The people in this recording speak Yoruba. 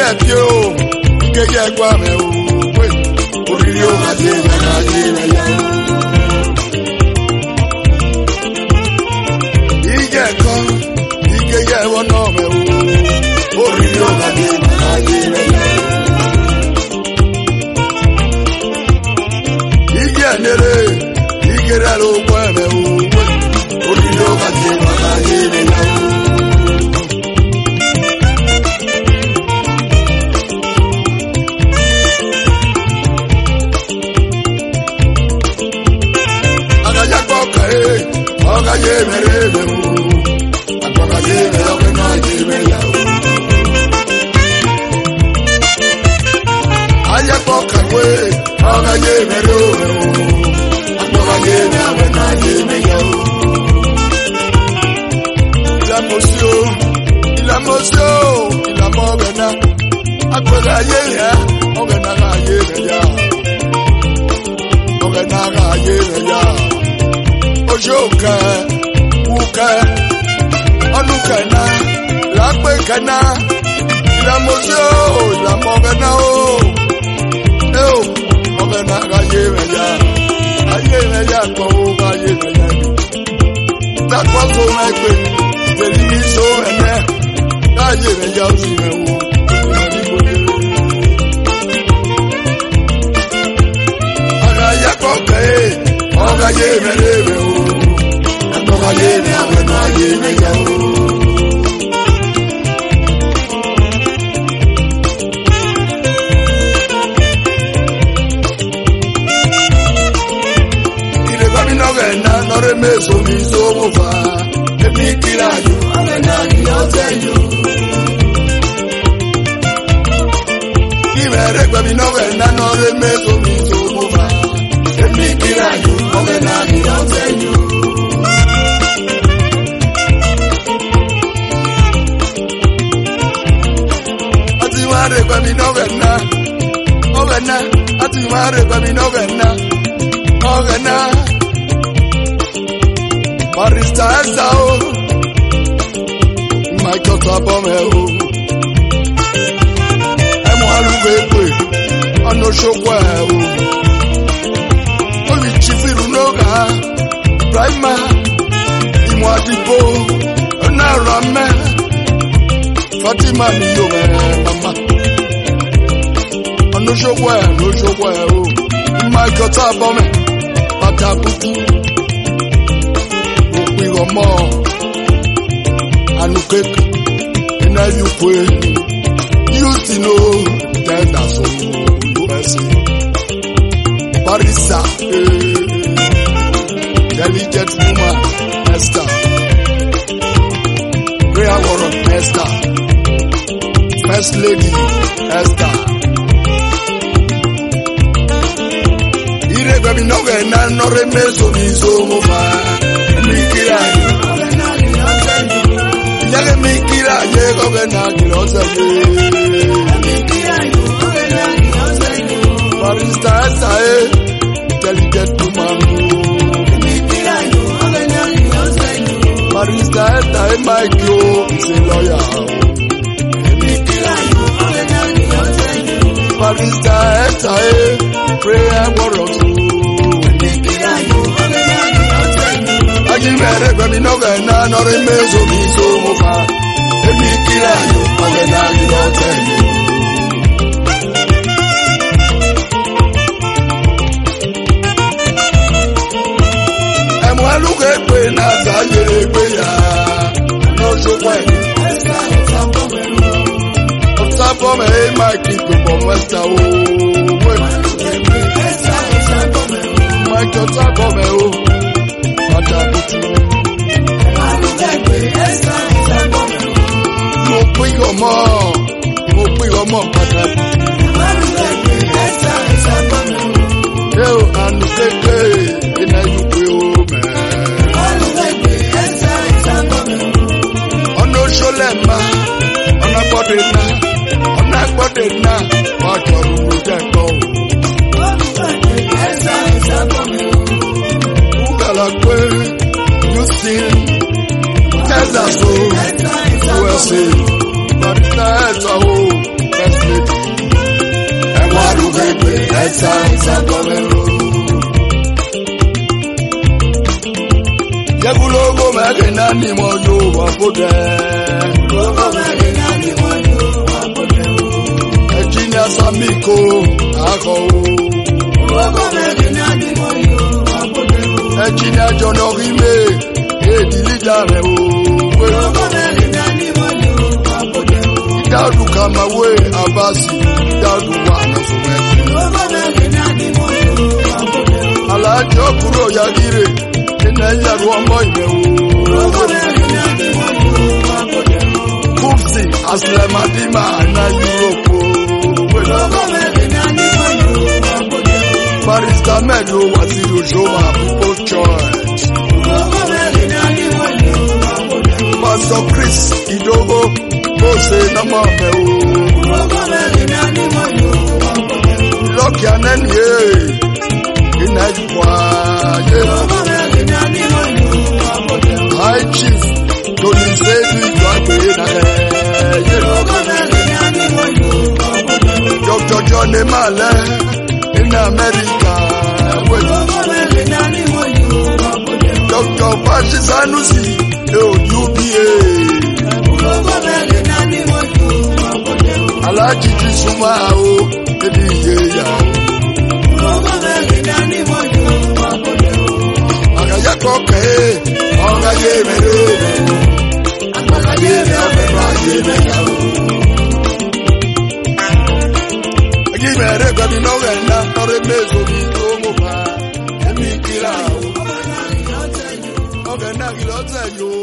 pio, ike kwa me o. Oriyo kaje me ya. Ike wono me o. Oriyo kaje me ya. Ike nere, ike lo kwa me o. Oriyo kaje me ya. Agaye merebe mu, agaye merebe na jebe ya. Aya poka we, agaye merebe mu, agaye merebe na jebe ya. La mobena, agaye ya, ogena agaye ya, ogena agaye ya. Ojoka, uka, onukana, lakwekana, la mozo, la mogana o, mogana gaye meya kwa gaye meya. That was so like the limiso ene, gaye meya usime o. Agaya koke, gaye merebe o. Agaye me abena ye me ya o. Ile kwa minogena nore meso miso mufa. Emi kila yo abena ni oteyo. Kimere kwa minogena nore meso miso mufa. Emi kila yo abena ni oteyo. Mare kwa mi novena, ati mare kwa mi novena. Barista esa o, my kota bome o. Emo aluwe kwe, ano shokwa o. Oli chifiru noga, Brahma, imo adipo, na rame. Fatima ni yo mama. No show where oh. My God abome, patabutu. We go more. Anuke, and I you pray. You see no, that's all. USA. Parisa, delicate woman, Esther. Prayer warrior, Esther. First lady, Esther. Ire baby no ve na no remeso ni so mo fa. Mikira yo, yale mikira ye go be na kilosa ye. Mikira yo, Barista esa delicate woman. Mikira yo, Barista esa Mike yo, is a lawyer. Barista esa prayer warrior. Agi mere kwa mi no ga na no remezo mi so mo fa. Emi kira yo, agena yo tell you. Emo aluke pe na ta ye pe ya. No so kwa. For me, my people from West Town. My daughter come home. Mo pín ọmọ pàtàkì. Yóò ànú kékeré iná yóò pé o mẹ́. Ọ̀nà òṣòlẹ̀ máa, ọ̀nà gbọ́dọ̀ náà. Gbọ́dọ̀ náà wọ́n jọrù ló jẹ́ kọ́. Wúkàlà pé Houston, Texas o, USA, Barista ẹ̀sà o, egbe esa gomero. Yegulogo megena ni mo yo wapode. Logo megena ni mo yo wapode. Ejinia samiko ako. Logo megena ni mo yo wapode. Ejinia jonorime edilija me o. Logo megena ni mo yo wapode. Dadu kamawe abasi dadu wana suweke. Logo megena ni mo yo wapode. Alajo kuro yagire. Nanya ruombo imewu. Kufti aslemadima na Europe. Barista Medo Wasiru Joma People's Church. Pastor Chris Idogo Mose Namamewu. Loki Anenye Inajwa High Chief Tony Zedu Dr. John Emale in America. Dr. Pashi Sanusi UPA. Alaji Jisumao Ediyeya. Akayakoke Ongaye mere. Mere gadi no wenda ore mezo bi tomo ba emi kira o ogena gilote yo